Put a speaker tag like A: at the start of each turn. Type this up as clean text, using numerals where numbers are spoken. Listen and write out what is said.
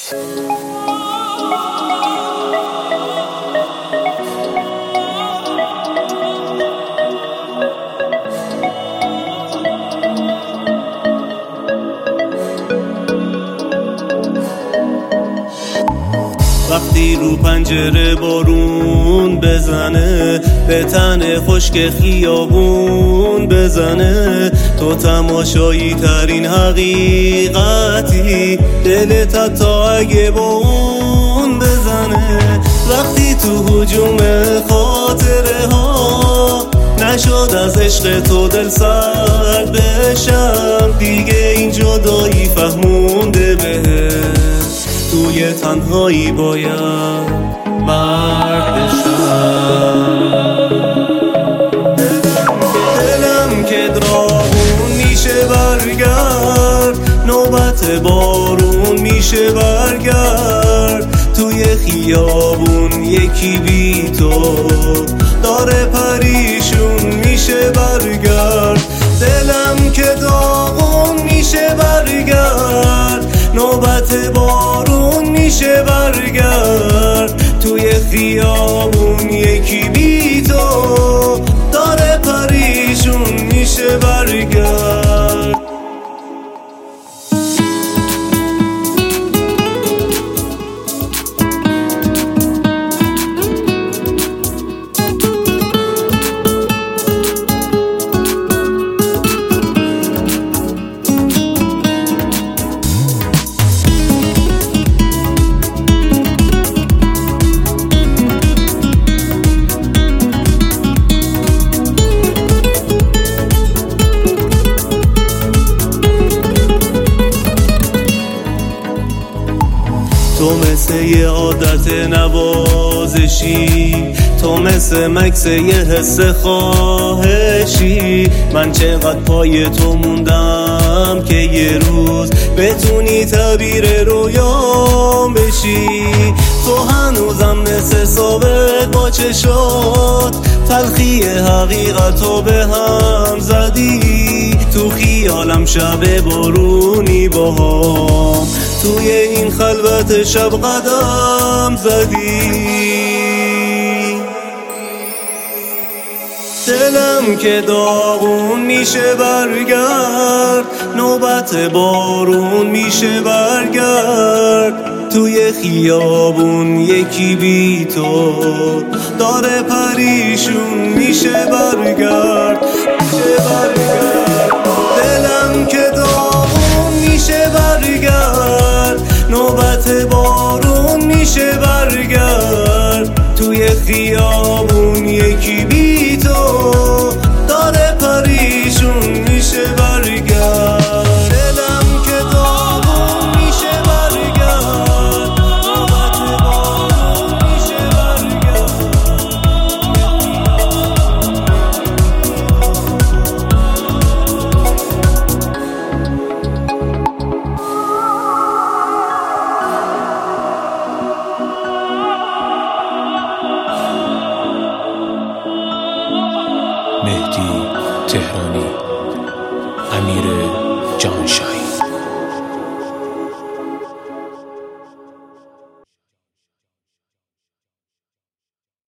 A: وقتی رو پنجره بارون بزنه، به تن خشک خیابون بزنه، تو تماشایی ترین حقیقتی، دلت حتی اگه با اون بزنه. وقتی تو هجوم خاطره ها نشد از عشق تو دل سرد بشم، دیگه این جدایی فهمونده بهت توی تنهایی باید مرد بشم. دلم که داغون میشه برگرد، نوبت بارون میشه برگرد، توی خیابون یکی بی تو داره پریشون میشه برگرد. دلم که داغون میشه برگرد، نوبت بارون میشه برگرد، توی خیابون یکی بی تو داره پریشون میشه برگرد. تو مثل یه عادت نوازشی، تو مثل مکس یه حس خواهشی، من چقدر پای تو موندم که یه روز بتونی تعبیر رویام بشی. تو هنوزم مثل سابق با چشات تلخی حقیقتو به هم زدی، تو خیالم شب بارونی باهام توی این خلوت شب قدم زدی. دلم که داغون میشه برگرد، نوبت بارون میشه برگرد، توی خیابون یکی بی تو داره پریشون میشه برگرد. دلم که داغون میشه برگرد، نوبت بارون میشه برگرد، توی خیابون یکی بی تو داره پریشون میشه برگرد. دلم که داغون میشه برگرد، نوبت بارون میشه برگرد.
B: مهدی تهرانی، امیر جانشاه.